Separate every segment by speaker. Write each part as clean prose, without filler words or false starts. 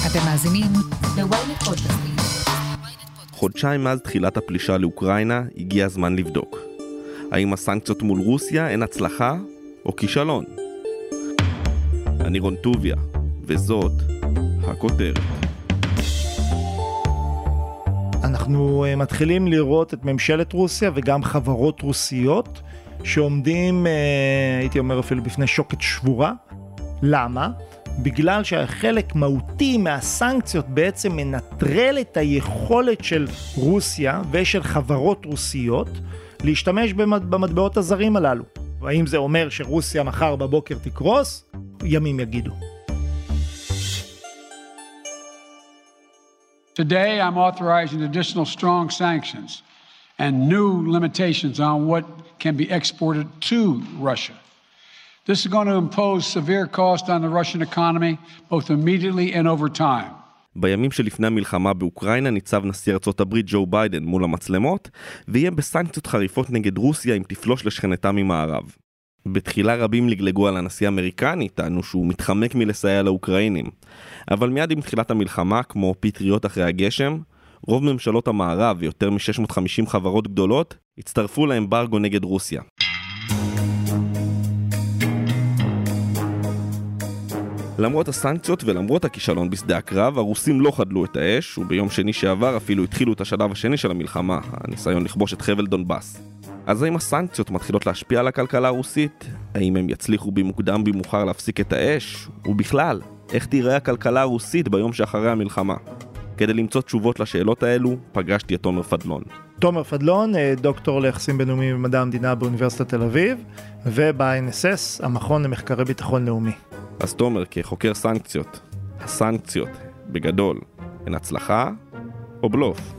Speaker 1: אתם מאזינים ל-ynet פודקאסטים.
Speaker 2: חודשיים מאז תחילת הפלישה לאוקראינה הגיע הזמן לבדוק. האם הסנקציות מול רוסיה הן הצלחה או כישלון? אני רון טוביה, וזאת הכותרת.
Speaker 3: אנחנו מתחילים לראות את ממשלת רוסיה וגם חברות רוסיות שעומדים, הייתי אומר אפילו בפני שוקת שבורה. למה? בגלל שהחלק מהותי מהסנקציות בעצם מנטרל את היכולת של רוסיה ושל חברות רוסיות להשתמש במטבעות הזרים הללו. והאם זה אומר שרוסיה מחר בבוקר תקרוס? ימים יגידו.
Speaker 4: Today I'm authorizing additional strong sanctions and new limitations on what can be exported to Russia. This is going to impose severe cost on the Russian economy, both immediately and over time.
Speaker 2: בימים שלפני המלחמה באוקראינה ניצב נשיא ארצות הברית ג'ו ביידן מול המצלמות, ויהיה בסנקציות חריפות נגד רוסיה אם תפלוש לשכנתה ממערב. בתחילה רבים לגלגו על הנשיא האמריקני, טענו שהוא מתחמק מלסייע לאוקראינים. אבל מיד עם תחילת המלחמה, כמו פטריות אחרי הגשם, רוב ממשלות המערב ויותר מ-650 חברות גדולות הצטרפו לאמברגו נגד רוסיה. למרות הסנקציות ולמרות הכישלון בשדה הקרב, הרוסים לא חדלו את האש, וביום שני שעבר אפילו התחילו את השלב השני של המלחמה, הניסיון לכבוש את חבל דונבאס. אז האם הסנקציות מתחילות להשפיע על הכלכלה הרוסית? האם הם יצליחו במוקדם במאוחר להפסיק את האש? ובכלל, איך תיראה הכלכלה הרוסית ביום שאחרי המלחמה? כדי למצוא תשובות לשאלות האלו, פגשתי את תומר פדלון.
Speaker 3: תומר פדלון, דוקטור ליחסים בינלאומיים במדע המדינה באוניברסיטת תל אביב, וב-INSS, המכון למחקרי ביטחון לאומי.
Speaker 2: אז תומר, כחוקר סנקציות, הסנקציות, בגדול, הן הצלחה או בלוף?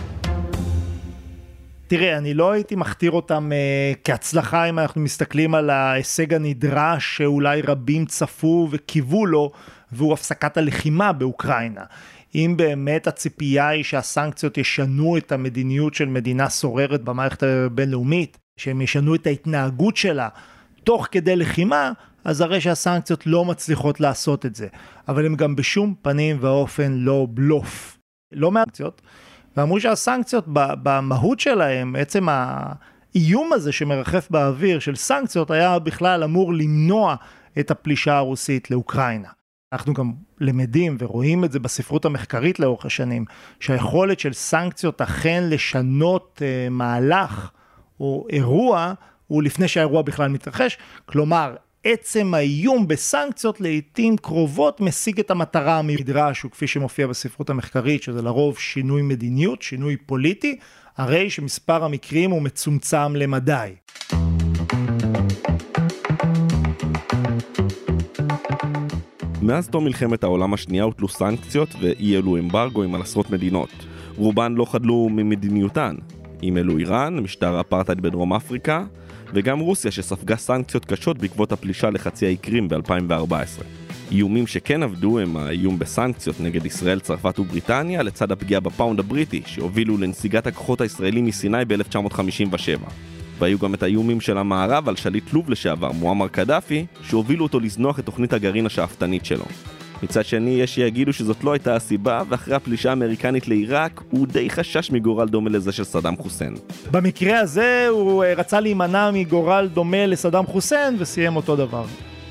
Speaker 3: תראה, אני לא הייתי מכתיר אותם כהצלחה אם אנחנו מסתכלים על ההישג הנדרש שאולי רבים צפו וקיוו לו, והוא הפסקת הלחימה באוקראינה. אם באמת הציפייה היא שהסנקציות ישנו את המדיניות של מדינה סוררת במערכת הבינלאומית, שהם ישנו את ההתנהגות שלה תוך כדי לחימה, אז הרי שהסנקציות לא מצליחות לעשות את זה. אבל הם גם בשום פנים ואופן לא בלוף. לא מהסנקציות. ואמרו שהסנקציות במהות שלהם, בעצם האיום הזה שמרחף באוויר של סנקציות, היה בכלל אמור למנוע את הפלישה הרוסית לאוקראינה. אנחנו גם למדים ורואים את זה בספרות המחקרית לאורך השנים, שהיכולת של סנקציות אכן לשנות מהלך או אירוע, הוא לפני שהאירוע בכלל מתרחש. כלומר, עצם האיום בסנקציות לעתים קרובות משיג את המטרה המדרש, וכפי שמופיע בספרות המחקרית, שזה לרוב שינוי מדיניות, שינוי פוליטי, הרי שמספר המקרים הוא מצומצם למדי.
Speaker 2: מאז תום מלחמת העולם השנייה הוטלו סנקציות ואי אלו אמברגוים על עשרות מדינות. רובן לא חדלו ממדיניותן. אם אלו איראן, משטר אפרטהייד בדרום אפריקה, וגם רוסיה שספגה סנקציות קשות בעקבות הפלישה לחצי האי קרים ב-2014. איומים שכן עבדו הם האיום בסנקציות נגד ישראל, צרפת ובריטניה, לצד הפגיעה בפאונד הבריטי שהובילו לנסיגת הכוחות הישראלים מסיני ב-1957. והיו גם את האיומים של המערב על שליט לוב לשעבר, מועמר קדאפי, שהובילו אותו לזנוח את תוכנית הגרעין השאפתנית שלו. מצד שני, יש שיגידו שזאת לא הייתה הסיבה, ואחרי הפלישה האמריקנית לעיראק, הוא די חשש מגורל דומה לזה של סדאם חוסיין.
Speaker 3: במקרה הזה הוא רצה להימנע מגורל דומה לסדאם חוסיין, וסיים אותו דבר.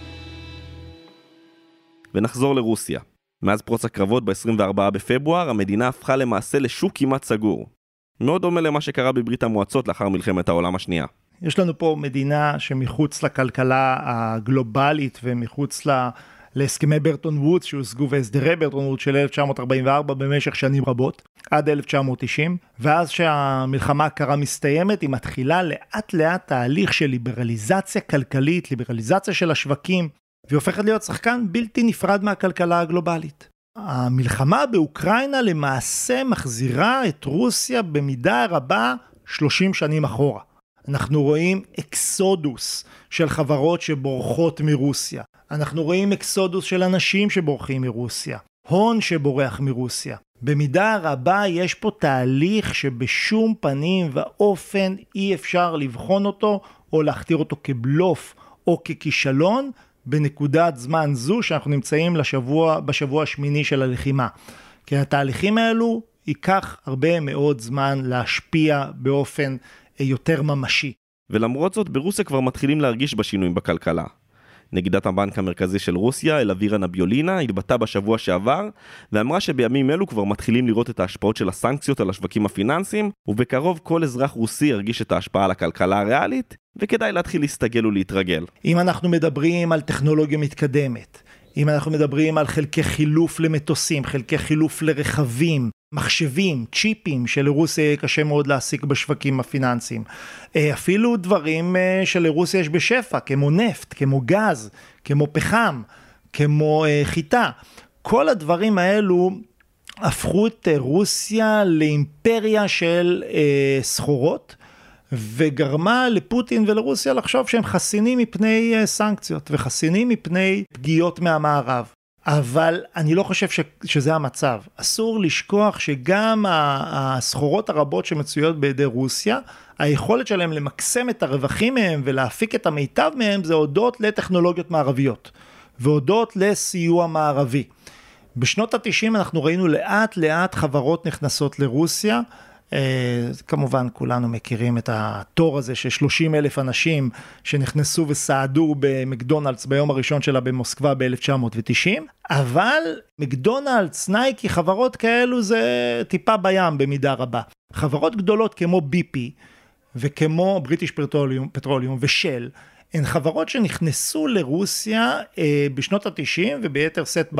Speaker 2: ונחזור לרוסיה. מאז פרוץ הקרבות ב-24 בפברואר, המדינה הפכה למעשה לשוק כמעט סגור. מאוד דומה למה שקרה בברית המועצות לאחר מלחמת העולם השנייה.
Speaker 3: יש לנו פה מדינה שמחוץ לכלכלה הגלובלית ומחוץ להסכמי ברטון וודס שהושגו והסדרי ברטון וודס של 1944 במשך שנים רבות, עד 1990, ואז שהמלחמה הקרה מסתיימת, היא מתחילה לאט לאט תהליך של ליברליזציה כלכלית, ליברליזציה של השווקים, והיא הופכת להיות שחקן בלתי נפרד מהכלכלה הגלובלית. המלחמה באוקראינה למעשה מחזירה את רוסיה במידה רבה 30 שנים אחורה. אנחנו רואים אקסודוס של חברות שבורחות מרוסיה. אנחנו רואים אקסודוס של אנשים שבורחים מרוסיה. הון שבורח מרוסיה. במידה רבה יש פה תהליך שבשום פנים ואופן אי אפשר לבחון אותו או להכתיר אותו כבלוף או ככישלון, בנקודת זמן זו שאנחנו נמצאים בשבוע השמיני של הלחימה. כי התהליכים האלו ייקח הרבה מאוד זמן להשפיע באופן יותר ממשי.
Speaker 2: ולמרות זאת, ברוסיה כבר מתחילים להרגיש בשינויים בכלכלה. נגידת הבנק המרכזי של רוסיה, אלווירה נביולינה, התבטאה בשבוע שעבר, ואמרה שבימים אלו כבר מתחילים לראות את ההשפעות של הסנקציות על השווקים הפיננסיים, ובקרוב כל אזרח רוסי ירגיש את ההשפעה על הכלכלה הריאלית, וכדאי להתחיל להסתגל ולהתרגל.
Speaker 3: אם אנחנו מדברים על טכנולוגיה מתקדמת, אם אנחנו מדברים על חלקי חילוף למטוסים, חלקי חילוף לרכבים, מחשבים, צ'יפים שלרוסיה יהיה קשה מאוד להשיג בשווקים הפיננסיים. אפילו דברים שלרוסיה יש בשפע, כמו נפט, כמו גז, כמו פחם, כמו חיטה. כל הדברים האלו הפכו את רוסיה לאימפריה של סחורות, וגרמה לפוטין ולרוסיה לחשוב שהם חסינים מפני סנקציות, וחסינים מפני פגיעות מהמערב. אבל אני לא חושב שזה המצב. אסור לשכוח שגם הסחורות הרבות שמצויות בידי רוסיה, היכולת שלהם למקסם את הרווחים מהם ולהפיק את המיטב מהם, זה הודות לטכנולוגיות מערביות, והודות לסיוע מערבי. בשנות ה-90 אנחנו ראינו לאט לאט חברות נכנסות לרוסיה, כמובן כולנו מכירים את התור הזה של 30,000 אנשים שנכנסו וסעדו במקדונלדס ביום הראשון שלה במוסקבה ב-1990, אבל מקדונלדס, נייקי, חברות כאלו זה טיפה בים במידה רבה. חברות גדולות כמו BP וכמו בריטיש פטרוליום ושל, הן חברות שנכנסו לרוסיה בשנות ה-90 וביתר סט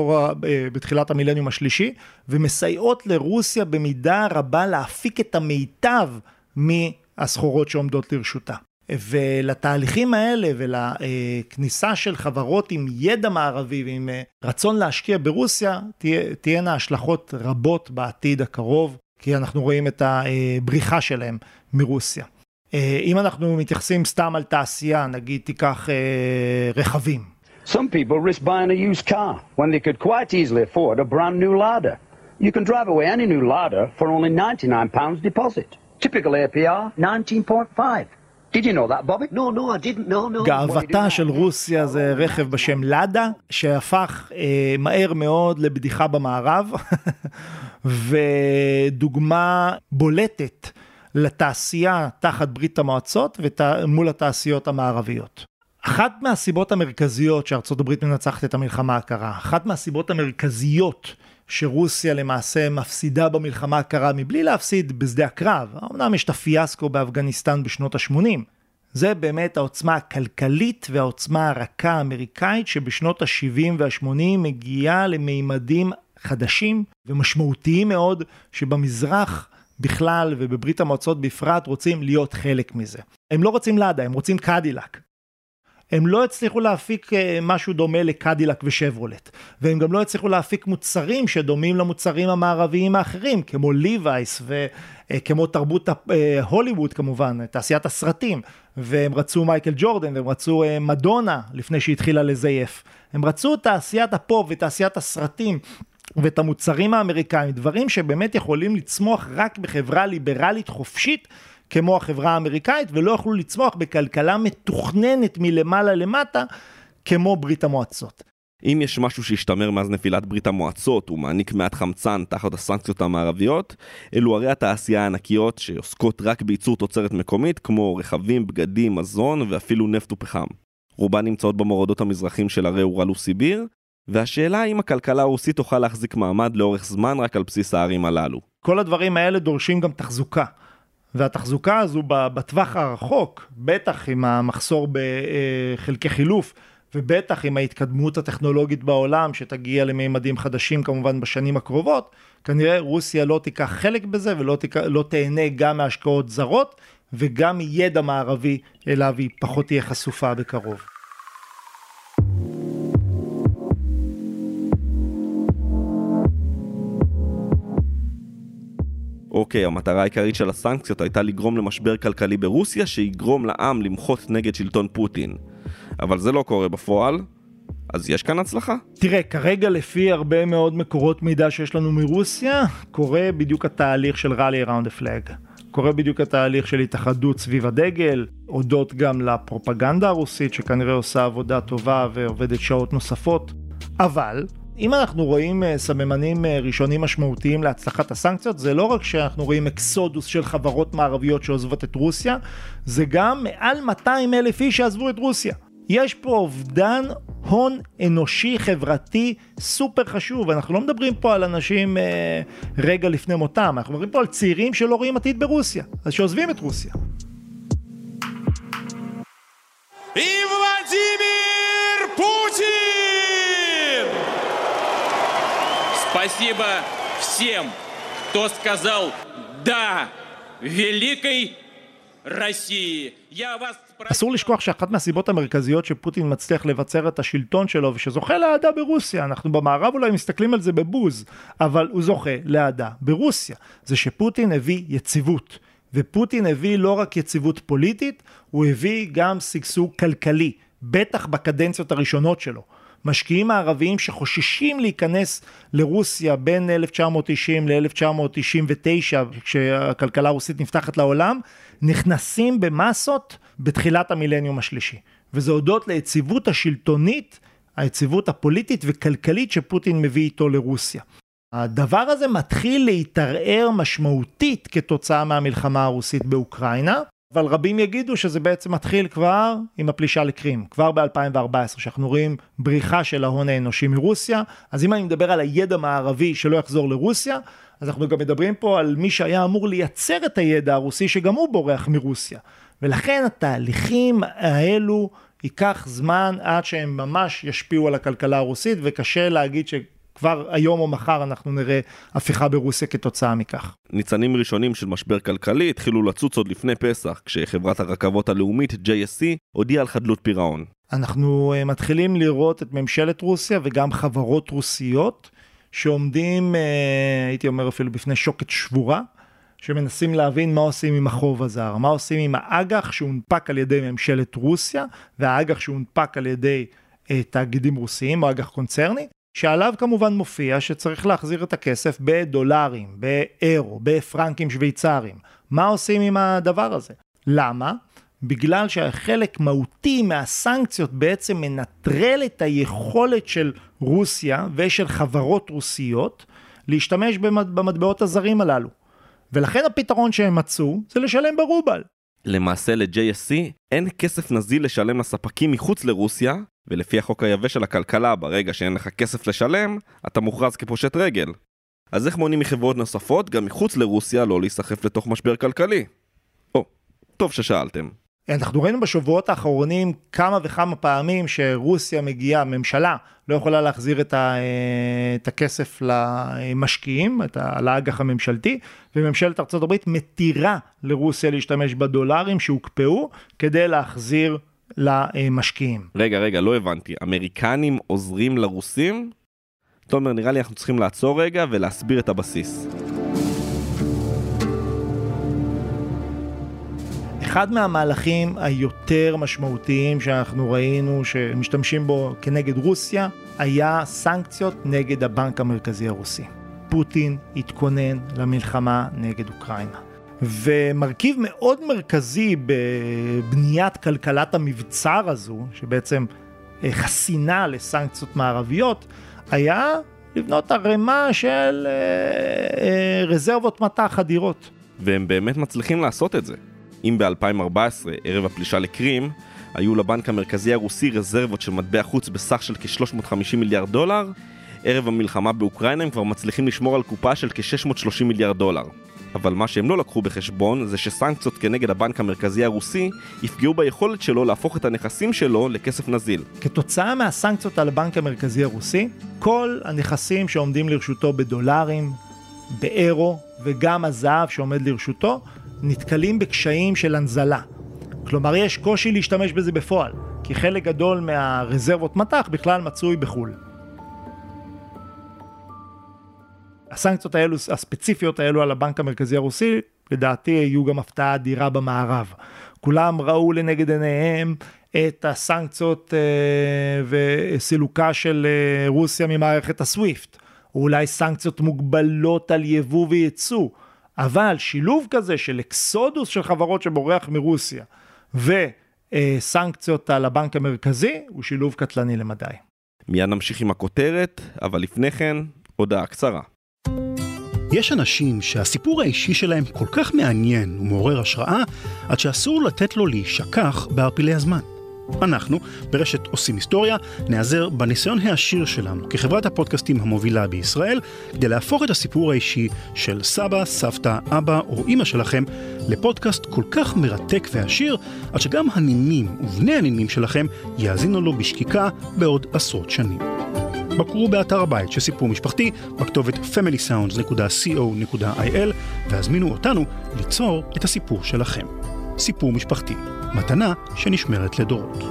Speaker 3: בתחילת המילניום השלישי, ומסייעות לרוסיה במידה רבה להפיק את המיטב מהסחורות שעומדות לרשותה. ולתהליכים האלה ולכניסה של חברות עם ידע מערבי ועם רצון להשקיע ברוסיה, תהיינה השלכות רבות בעתיד הקרוב, כי אנחנו רואים את הבריחה שלהם מרוסיה. אם אנחנו מתייחסים סתם על תעשייה, נגיד תיקח רכבים.
Speaker 5: Some people risk buying a used car when they could quite easily afford a brand new Lada. You can drive away any new Lada for only £99 deposit. Typical APR 19.5. Did you know that, Bobby? No, I didn't. No.
Speaker 3: גאוותה של רוסיה זה רכב בשם לאדה, שהפך מהר מאוד לבדיחה במערב, ודוגמה בולטת לתעשייה תחת ברית המועצות ומול התעשיות המערביות. אחת מהסיבות המרכזיות שארצות הברית מנצחת את המלחמה הקרה, אחת מהסיבות המרכזיות שרוסיה למעשה מפסידה במלחמה הקרה מבלי להפסיד בשדה הקרב, אמנם יש את הפיאסקו באפגניסטן בשנות ה-80, זה באמת העוצמה הכלכלית והעוצמה הרכה האמריקאית שבשנות ה-70 וה-80 מגיעה למימדים חדשים ומשמעותיים מאוד שבמזרח בכלל ובברית המועצות בפרט רוצים להיות חלק מזה. הם לא רוצים לאדה, הם רוצים קדילק. הם לא הצליחו להפיק משהו דומה לקדילק ושברולט, והם גם לא הצליחו להפיק מוצרים שדומים למוצרים המערביים האחרים, כמו ליווייס וכמו תרבות הוליווד כמובן, תעשיית הסרטים, והם רצו מייקל ג'ורדן, והם רצו מדונה לפני שהתחילה לזייף. הם רצו תעשיית הפופ ותעשיית הסרטים, ואת המוצרים האמריקאים, דברים שבאמת יכולים לצמוח רק בחברה ליברלית חופשית, כמו החברה האמריקאית, ולא יכולו לצמוח בכלכלה מתוכננת מלמעלה למטה, כמו ברית המועצות.
Speaker 2: אם יש משהו שהשתמר מאז נפילת ברית המועצות, ומעניק מעט חמצן תחת הסנקציות המערביות, אלו הרי התעשייה הענקיות שעוסקות רק בייצור תוצרת מקומית, כמו רכבים, בגדים, מזון ואפילו נפט ופחם. רובן נמצאות במורדות המזרחים של הרי אורל וסיביר, והשאלה האם הכלכלה הרוסית תוכל להחזיק מעמד לאורך זמן רק על בסיס הערים הללו.
Speaker 3: כל הדברים האלה דורשים גם תחזוקה. והתחזוקה הזו בטווח הרחוק, בטח עם המחסור בחלקי חילוף, ובטח עם ההתקדמות הטכנולוגית בעולם שתגיע לממדים חדשים כמובן בשנים הקרובות, כנראה רוסיה לא תיקח חלק בזה ולא תהנה גם מהשקעות זרות וגם מידע מערבי אליו היא פחות תהיה חשופה בקרוב.
Speaker 2: אוקיי, המטרה העיקרית של הסנקציות הייתה לגרום למשבר כלכלי ברוסיה שיגרום לעם למחות נגד שלטון פוטין. אבל זה לא קורה בפועל, אז יש כאן הצלחה?
Speaker 3: תראה, כרגע לפי הרבה מאוד מקורות מידע שיש לנו מרוסיה, קורה בדיוק התהליך של rally around the flag. קורה בדיוק התהליך של התאחדות סביב הדגל, הודות גם לפרופגנדה הרוסית שכנראה עושה עבודה טובה ועובדת שעות נוספות. אבל אם אנחנו רואים סממנים ראשונים משמעותיים להצלחת הסנקציות, זה לא רק שאנחנו רואים אקסודוס של חברות מערביות שעוזבות את רוסיה, זה גם מעל 200,000 איש שעזבו את רוסיה. יש פה אובדן הון אנושי חברתי סופר חשוב. אנחנו לא מדברים פה על אנשים רגע לפני מותם, אנחנו מדברים פה על צעירים שלא רואים עתיד ברוסיה, אז שעוזבים את רוסיה.
Speaker 6: Владимир Путин! Спасибо всем, кто сказал «да» великой России. Я вас...
Speaker 3: אסור לשכוח שאחת מהסיבות המרכזיות שפוטין מצליח לבצר את השלטון שלו ושזוכה להעדה ברוסיה, אנחנו במערב אולי מסתכלים על זה בבוז, אבל הוא זוכה להעדה ברוסיה, זה שפוטין הביא יציבות, ופוטין הביא לא רק יציבות פוליטית, הוא הביא גם שגשוג כלכלי, בטח בקדנציות הראשונות שלו. משקיעים הערביים שחוששים להיכנס לרוסיה בין 1990 ל-1999, כשהכלכלה הרוסית נפתחת לעולם, נכנסים במסות בתחילת המילניום השלישי. וזה הודות ליציבות השלטונית, היציבות הפוליטית וכלכלית שפוטין מביא איתו לרוסיה. הדבר הזה מתחיל להתערער משמעותית כתוצאה מהמלחמה הרוסית באוקראינה, אבל רבים יגידו שזה בעצם מתחיל כבר עם הפלישה לקרים, כבר ב-2014, שאנחנו רואים בריחה של ההון האנושי מרוסיה. אז אם אני מדבר על הידע מערבי שלא יחזור לרוסיה, אז אנחנו גם מדברים פה על מי שהיה אמור לייצר את הידע הרוסי, שגם הוא בורח מרוסיה. ולכן התהליכים האלו ייקח זמן עד שהם ממש ישפיעו על הכלכלה הרוסית, וקשה להגיד כבר היום או מחר אנחנו נראה הפיכה ברוסיה כתוצאה מכך.
Speaker 2: ניצנים ראשונים של משבר כלכלי התחילו לצוץ עוד לפני פסח, כשחברת הרכבות הלאומית JSC הודיעה על חדלות פירעון.
Speaker 3: אנחנו מתחילים לראות את ממשלת רוסיה וגם חברות רוסיות שעומדים, הייתי אומר אפילו בפני שוקת שבורה, שמנסים להבין מה עושים עם החוב הזר, מה עושים עם האג"ח שהונפק על ידי ממשלת רוסיה, והאג"ח שהונפק על ידי תאגידים רוסיים, או אג"ח קונצרני, שעליו כמובן מופיע שצריך להחזיר את הכסף בדולרים, באירו, בפרנקים שוויצריים. מה עושים עם הדבר הזה? למה? בגלל שהחלק מהותי מהסנקציות בעצם מנטרל את היכולת של רוסיה ושל חברות רוסיות להשתמש במטבעות הזרים הללו. ולכן הפתרון שהם מצאו זה לשלם ברובל.
Speaker 2: למעשה ל-JSC אין כסף נזיל לשלם לספקים מחוץ לרוסיה, ולפי החוק היבש של הכלכלה, ברגע שאין לך כסף לשלם, אתה מוכרז כפושט רגל. אז איך מונעים מחברות נוספות, גם מחוץ לרוסיה, לא להיסחף לתוך משבר כלכלי? טוב ששאלתם.
Speaker 3: אנחנו ראינו בשבועות האחרונים כמה וכמה פעמים שרוסיה מגיעה, ממשלה לא יכולה להחזיר את הכסף למשקיעים, על האג"ח הממשלתי, וממשלת ארצות הברית מתירה לרוסיה להשתמש בדולרים שהוקפאו כדי להחזיר למשקיעים.
Speaker 2: רגע, לא הבנתי. אמריקנים עוזרים לרוסים? תומר, נראה לי אנחנו צריכים לעצור רגע ולהסביר את הבסיס.
Speaker 3: אחד מהמהלכים היותר משמעותיים שאנחנו ראינו שמשתמשים בו כנגד רוסיה, היה סנקציות נגד הבנק המרכזי הרוסי. פוטין התכונן למלחמה נגד אוקראינה. ומרכיב מאוד מרכזי בבניית כלכלת המבצר הזו, שבעצם חסינה לסנקציות מערביות, היה לבנות הרמה של רזרבות מטח אדירות.
Speaker 2: והם באמת מצליחים לעשות את זה. אם ב-2014, ערב הפלישה לקרים, היו לבנק המרכזי הרוסי רזרבות של מטבע חוץ בסך של כ-350 מיליארד דולר, ערב המלחמה באוקראינה הם כבר מצליחים לשמור על קופה של כ-630 מיליארד דולר. אבל מה שהם לא לקחו בחשבון זה שסנקציות כנגד הבנק המרכזי הרוסי יפגעו ביכולת שלו להפוך את הנכסים שלו לכסף נזיל.
Speaker 3: כתוצאה מהסנקציות על הבנק המרכזי הרוסי, כל הנכסים שעומדים לרשותו בדולרים, באירו וגם הזהב שעומד לרשותו, נתקלים בקשיים של הנזלה. כלומר, יש קושי להשתמש בזה בפועל, כי חלק גדול מהרזרבות מטח בכלל מצוי בחול. הסנקציות האלו, הספציפיות האלו על הבנק המרכזי הרוסי, לדעתי יהיו גם הפתעה אדירה במערב. כולם ראו לנגד עיניהם את הסנקציות וסילוקה של רוסיה ממערכת הסוויפט, או אולי סנקציות מוגבלות על יבוא וייצוא, אבל שילוב כזה של אקסודוס של חברות שבורח מרוסיה, וסנקציות על הבנק המרכזי, הוא שילוב קטלני למדי.
Speaker 2: מיד נמשיך עם הכותרת, אבל לפני כן, הודעה קצרה.
Speaker 7: יש אנשים שהסיפור האישי שלהם כל כך מעניין ומעורר השראה, עד שאסור לתת לו להישכח בערפילי הזמן. אנחנו, ברשת עושים היסטוריה, נעזר בניסיון העשיר שלנו כחברת הפודקאסטים המובילה בישראל, כדי להפוך את הסיפור האישי של סבא, סבתא, אבא או אמא שלכם לפודקאסט כל כך מרתק ועשיר, עד שגם הנינים ובני הנינים שלכם יאזינו לו בשקיקה בעוד עשרות שנים. בקרו באתר הבית של סיפור משפחתי, בכתובת familysounds.co.il, והזמינו אותנו ליצור את הסיפור שלכם. סיפור משפחתי, מתנה שנשמרת לדורות.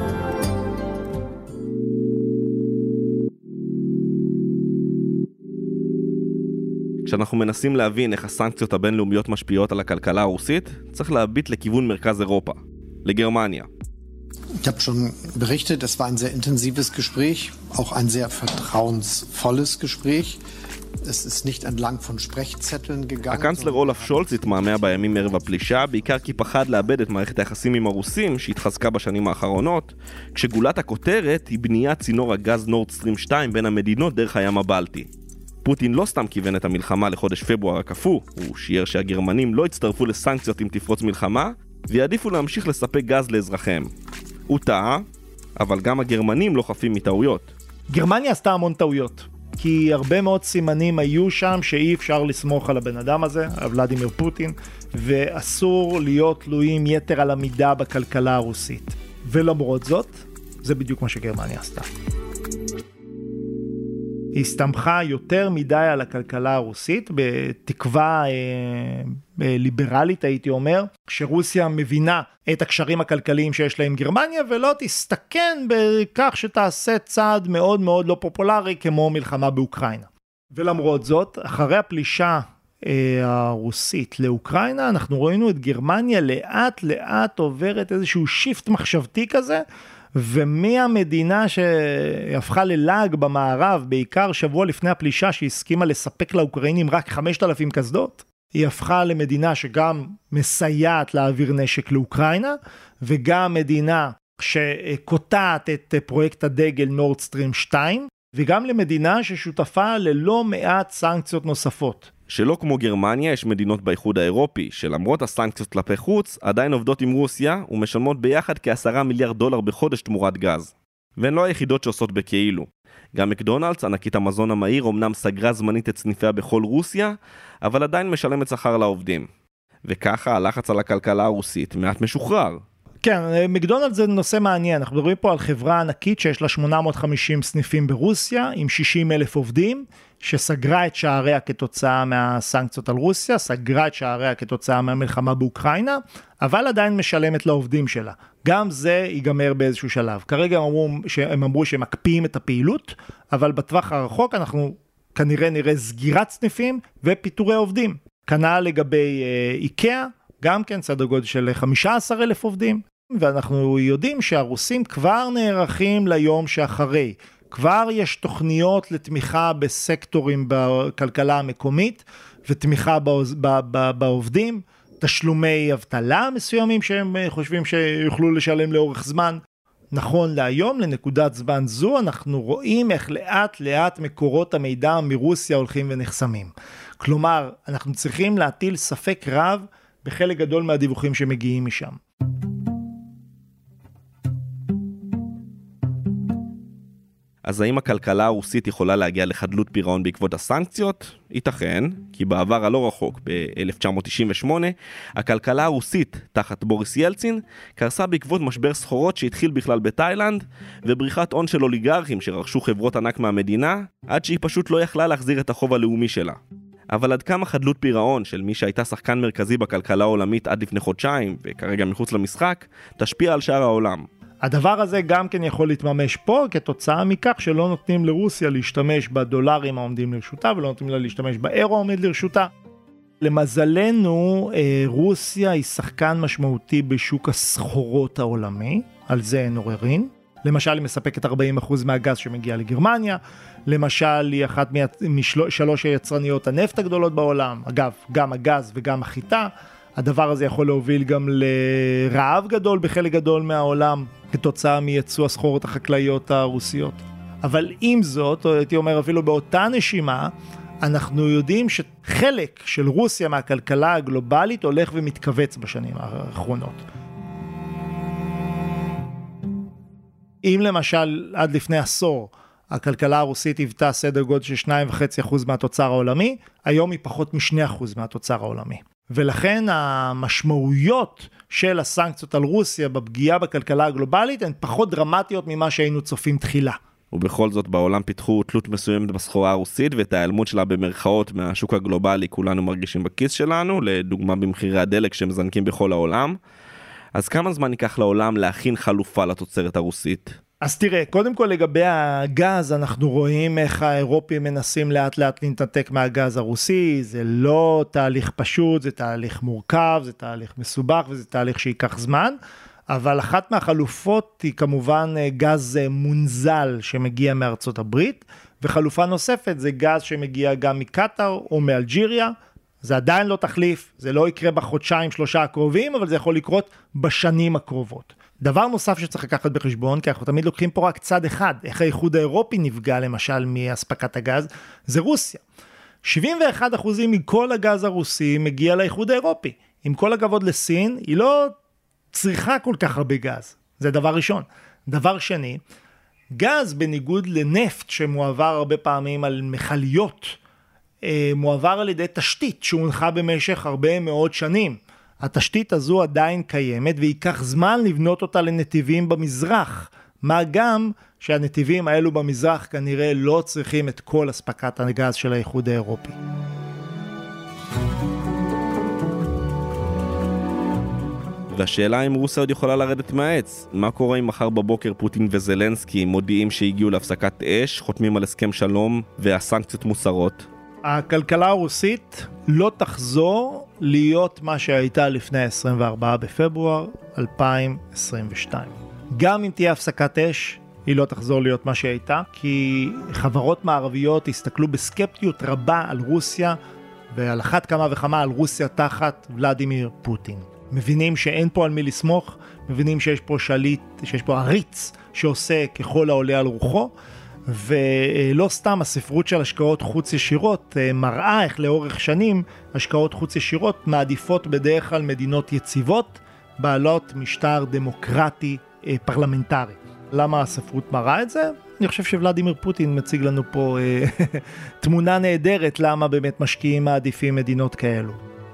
Speaker 2: כשאנחנו מנסים להבין איך הסנקציות הבינלאומיות משפיעות על הכלכלה הרוסית, צריך להביט לכיוון מרכז אירופה, לגרמניה.
Speaker 8: Ich habe schon berichtet, es war ein sehr intensives Gespräch, auch ein sehr vertrauensvolles Gespräch. Es ist nicht entlang von Sprechzetteln gegangen.
Speaker 2: הקנצלר אולף שולץ התמהמה בימים ערב הפלישה, בעיקר כי פחד לאבד את מערכת היחסים עם הרוסים שהתחזקה בשנים האחרונות, כשגולת הכותרת היא בניית צינור הגז נורד סטרים 2 בין המדינות דרך הים הבלטי. פוטין לא סתם כיוון את המלחמה לחודש פברואר הקפוא, הוא שיער שהגרמנים לא יצטרפו לסנקציות אם תפרוץ מלחמה, ויעדיפו להמשיך לספק גז לאזרחיהם. הוא טעה, אבל גם הגרמנים לא חפים מטעויות.
Speaker 3: גרמניה עשתה המון טעויות, כי הרבה מאוד סימנים היו שם שאי אפשר לסמוך על הבן אדם הזה, ולדימיר פוטין, ואסור להיות תלויים יתר על המידה בכלכלה הרוסית. ולמרות זאת, זה בדיוק מה שגרמניה עשתה. היא הסתמכה יותר מדי על הכלכלה הרוסית, בתקווה ליברלית הייתי אומר, שרוסיה מבינה את הקשרים הכלכליים שיש לה עם גרמניה, ולא תסתכן בכך שתעשה צעד מאוד מאוד לא פופולרי כמו מלחמה באוקראינה. ולמרות זאת, אחרי הפלישה הרוסית לאוקראינה, אנחנו ראינו את גרמניה לאט לאט עוברת איזשהו שיפט מחשבתי כזה, ומהמדינה שהפכה ללעג במערב, בעיקר שבוע לפני הפלישה שהסכימה לספק לאוקראינים רק 5,000 קסדות, היא הפכה למדינה שגם מסייעת להעביר נשק לאוקראינה, וגם מדינה שקוטעת את פרויקט הדגל נורד סטרים 2, וגם למדינה ששותפה ללא מעט סנקציות נוספות.
Speaker 2: שלא כמו גרמניה, יש מדינות באיחוד האירופי, שלמרות הסנקציות כלפי חוץ, עדיין עובדות עם רוסיה ומשלמות ביחד כ$10 מיליארד בחודש תמורת גז. והן לא היחידות שעושות בכאילו. גם מקדונלדס, ענקית המזון המהיר, אומנם סגרה זמנית את סניפיה בכל רוסיה, אבל עדיין משלמת שכר לעובדים. וככה הלחץ על הכלכלה הרוסית מעט משוחרר.
Speaker 3: כן, מקדונלדס זה נושא מעניין. אנחנו מדברים פה על חברה ענקית שיש לה 850 סניפים ברוסיה, עם 60,000 עובדים, שסגרה את שעריה כתוצאה מהסנקציות על רוסיה, סגרה את שעריה כתוצאה מהמלחמה באוקראינה, אבל עדיין משלמת לעובדים שלה. גם זה ייגמר באיזשהו שלב. כרגע הם אמרו שהם מקפיאים את הפעילות, אבל בטווח הרחוק אנחנו כנראה נראה סגירת סניפים ופיטורי עובדים. כנ"ל לגבי איקאה, גם כן סדר גודל של 15,000 עובדים, ואנחנו יודעים שהרוסים כבר נערכים ליום שאחרי. כבר יש תוכניות לתמיכה בסקטורים בכלכלה המקומית, ותמיכה בעובדים, תשלומי אבטלה מסוימים שהם חושבים שיוכלו לשלם לאורך זמן. נכון להיום, לנקודת זמן זו, אנחנו רואים איך לאט לאט מקורות המידע מרוסיה הולכים ונחסמים. כלומר, אנחנו צריכים להטיל ספק רב בחלק גדול מהדיווחים שמגיעים משם.
Speaker 2: אז האם הכלכלה הרוסית יכולה להגיע לחדלות פירעון בעקבות הסנקציות? ייתכן, כי בעבר הלא רחוק, ב-1998, הכלכלה הרוסית, תחת בוריס ילצין, קרסה בעקבות משבר סחורות שהתחיל בכלל בתאילנד, ובריחת הון של אוליגרכים שרכשו חברות ענק מהמדינה, עד שהיא פשוט לא יכלה להחזיר את החוב הלאומי שלה. אבל עד כמה חדלות פירעון של מי שהייתה שחקן מרכזי בכלכלה העולמית עד לפני חודשיים, וכרגע מחוץ למשחק, תשפיע על שאר העולם.
Speaker 3: הדבר הזה גם כן יכול להתממש פה כתוצאה מכך שלא נותנים לרוסיה להשתמש בדולרים העומדים לרשותה ולא נותנים לה להשתמש באירו העומד לרשותה. למזלנו רוסיה היא שחקן משמעותי בשוק הסחורות העולמי, על זה אין עוררין, למשל, היא מספקת 40% מהגז שמגיע לגרמניה, למשל, היא אחת משלוש היצרניות הנפט הגדולות בעולם, אגב, גם הגז וגם החיטה, הדבר הזה יכול להוביל גם לרעב גדול בחלק גדול מהעולם, כתוצאה מייצוא הסחורות החקלאיות הרוסיות. אבל עם זאת, או הייתי אומר אפילו באותה נשימה, אנחנו יודעים שחלק של רוסיה מהכלכלה הגלובלית הולך ומתכווץ בשנים האחרונות. אם למשל עד לפני עשור הכלכלה הרוסית היוותה סדר גודל של 2.5% מהתוצר העולמי, היום היא פחות מ2% מהתוצר העולמי. ולכן המשמעויות של הסנקציות על רוסיה בפגיעה בכלכלה הגלובלית הן פחות דרמטיות ממה שהיינו צופים תחילה.
Speaker 2: ובכל זאת בעולם פיתחו תלות מסוימת בסחורה הרוסית, ואת ההיעלמות שלה במרכאות מהשוק הגלובלי כולנו מרגישים בכיס שלנו, לדוגמה במחירי הדלק שמזנקים בכל העולם. אז כמה זמן ייקח לעולם להכין חלופה לתוצרת הרוסית?
Speaker 3: אז תראה, קודם כל לגבי הגז, אנחנו רואים איך האירופים מנסים לאט לאט להתנתק מהגז הרוסי, זה לא תהליך פשוט, זה תהליך מורכב, זה תהליך מסובך וזה תהליך שיקח זמן, אבל אחת מהחלופות היא כמובן גז מונזל שמגיע מארצות הברית, וחלופה נוספת זה גז שמגיע גם מקטר או מאלג'יריה, זה עדיין לא תחליף, זה לא יקרה בחודשיים שלושה הקרובים, אבל זה יכול לקרות בשנים הקרובות. דבר נוסף שצריך לקחת בחשבון, כי אנחנו תמיד לוקחים פה רק צד אחד, איך האיחוד האירופי נפגע למשל מאספקת הגז, זה רוסיה. 71% מכל הגז הרוסי מגיע לאיחוד האירופי. עם כל הכבוד לסין, היא לא צריכה כל כך הרבה גז. זה דבר ראשון. דבר שני, גז בניגוד לנפט שמועבר הרבה פעמים על מכליות, מועבר על ידי תשתית שהונחה במשך הרבה מאוד שנים. התשתית הזו עדיין קיימת וייקח זמן לבנות אותה לנתיבים במזרח. מה גם שהנתיבים האלו במזרח כנראה לא צריכים את כל אספקת הגז של האיחוד האירופי.
Speaker 2: והשאלה אם רוסיה עוד יכולה לרדת מהעץ. מה קורה אם מחר בבוקר פוטין וזלנסקי מודיעים שהגיעו להפסקת אש, חותמים על הסכם שלום והסנקציות מוסרות?
Speaker 3: הכלכלה הרוסית לא תחזור להיות מה שהייתה לפני 24 בפברואר 2022. גם אם תהיה הפסקת אש, היא לא תחזור להיות מה שהייתה, כי חברות מערביות הסתכלו בסקפטיות רבה על רוסיה, ועל אחת כמה וכמה על רוסיה תחת ולדימיר פוטין. מבינים שאין פה על מי לסמוך, מבינים שיש פה שליט, שיש פה עריץ שעושה ככל העולה על רוחו, ולא סתם הספרות של השקעות חוץ ישירות מראה איך לאורך שנים השקעות חוץ ישירות מעדיפות בדרך כלל מדינות יציבות, בעלות משטר דמוקרטי פרלמנטרי. למה הספרות מראה את זה? אני חושב שוולדימיר פוטין מציג לנו פה תמונה נהדרת למה באמת משקיעים מעדיפים מדינות כאלו.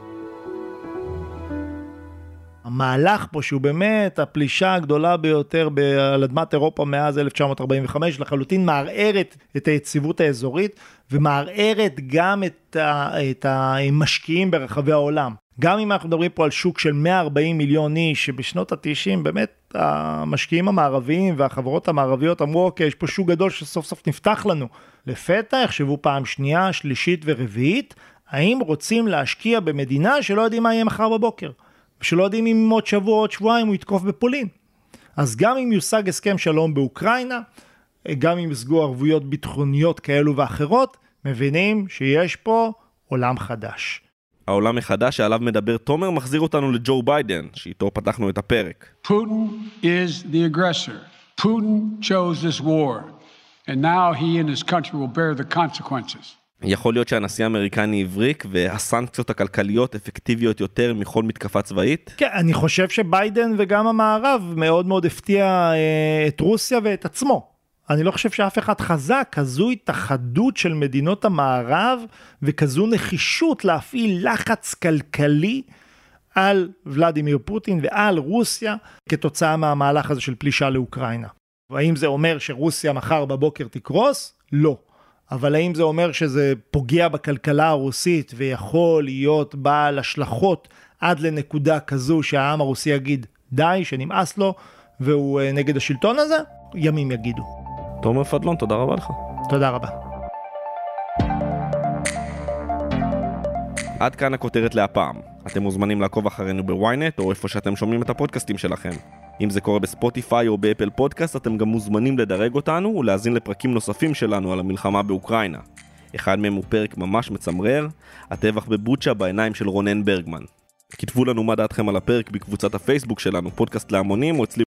Speaker 3: המהלך פה שהוא באמת הפלישה הגדולה ביותר על אדמת אירופה מאז 1945, לחלוטין מערערת את היציבות האזורית ומערערת גם את המשקיעים ברחבי העולם. גם אם אנחנו מדברים פה על שוק של 140 מיליון איש, שבשנות ה-90 באמת המשקיעים המערביים והחברות המערביות אמרו, אוקיי, יש פה שוק גדול שסוף סוף נפתח לנו. לפתע יחשבו פעם שנייה, שלישית ורביעית, האם רוצים להשקיע במדינה שלא יודעים מה יהיה מחר בבוקר. שלא יודעים אם עוד שבוע או עוד שבועיים הוא יתקוף בפולין. אז גם אם יושג הסכם שלום באוקראינה, גם אם יושגו ערבויות ביטחוניות כאלו ואחרות, מבינים שיש פה עולם חדש.
Speaker 2: העולם החדש שעליו מדבר תומר מחזיר אותנו לג'ו ביידן, שאיתו פתחנו את הפרק.
Speaker 4: Putin is the aggressor. Putin chose this war. And now he and his country will bear the consequences.
Speaker 2: יכול להיות שהנשיא האמריקני הבריק והסנקציות הכלכליות אפקטיביות יותר מכל מתקפה צבאית?
Speaker 3: כן, אני חושב שביידן וגם המערב מאוד מאוד הפתיע את רוסיה ואת עצמו. אני לא חושב שאף אחד חזק, כזו התאחדות של מדינות המערב וכזו נחישות להפעיל לחץ כלכלי על ולדימיר פוטין ועל רוסיה כתוצאה מהמהלך הזה של פלישה לאוקראינה. והאם זה אומר שרוסיה מחר בבוקר תקרוס? לא. אבל האם זה אומר שזה פוגע בכלכלה הרוסית ויכול להיות בעל השלכות עד לנקודה כזו שהעם הרוסי יגיד די, שנמאס לו והוא נגד השלטון הזה? ימים יגידו.
Speaker 2: תומר פדלון, תודה רבה לך.
Speaker 3: תודה רבה.
Speaker 2: עד כאן הכותרת להפעם. אתם מוזמנים לעקוב אחרינו בוויינט או איפה שאתם שומעים את הפודקאסטים שלכם. אם זה קורה בספוטיפיי או באפל פודקאסט, אתם גם מוזמנים לדרג אותנו ולהאזין לפרקים נוספים שלנו על המלחמה באוקראינה. אחד מהם הוא פרק ממש מצמרר, הטבח בבוצ'ה בעיניים של רונן ברגמן. כתבו לנו מה דעתכם על הפרק בקבוצת הפייסבוק שלנו, פודקאסט להמונים, או אצלי